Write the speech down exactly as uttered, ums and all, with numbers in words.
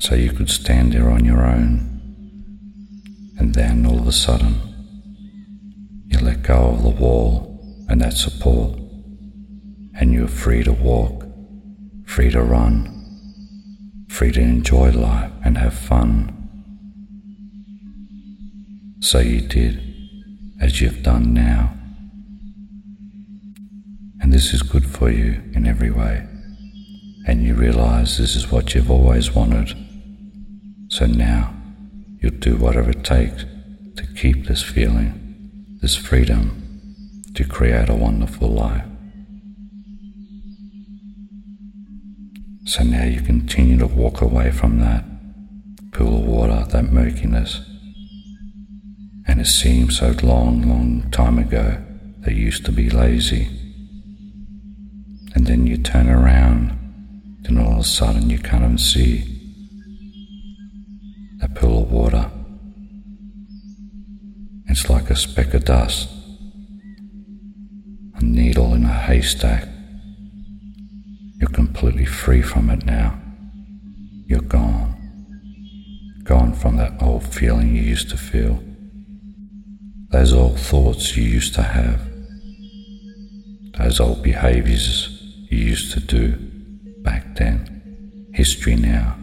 so you could stand there on your own. And then all of a sudden, you let go of the wall and that support, and you're free to walk, free to run, free to enjoy life and have fun. So you did, as you've done now. And this is good for you in every way. And you realize this is what you've always wanted. So now you'll do whatever it takes to keep this feeling, this freedom, to create a wonderful life. So now you continue to walk away from that pool of water, that murkiness. And it seems so long, long time ago that you used to be lazy. And then you turn around, and all of a sudden you can't even see that pool of water. It's like a speck of dust, a needle in a haystack. You're completely free from it now. You're gone. Gone from that old feeling you used to feel. Those old thoughts you used to have. Those old behaviors you used to do back then. History now.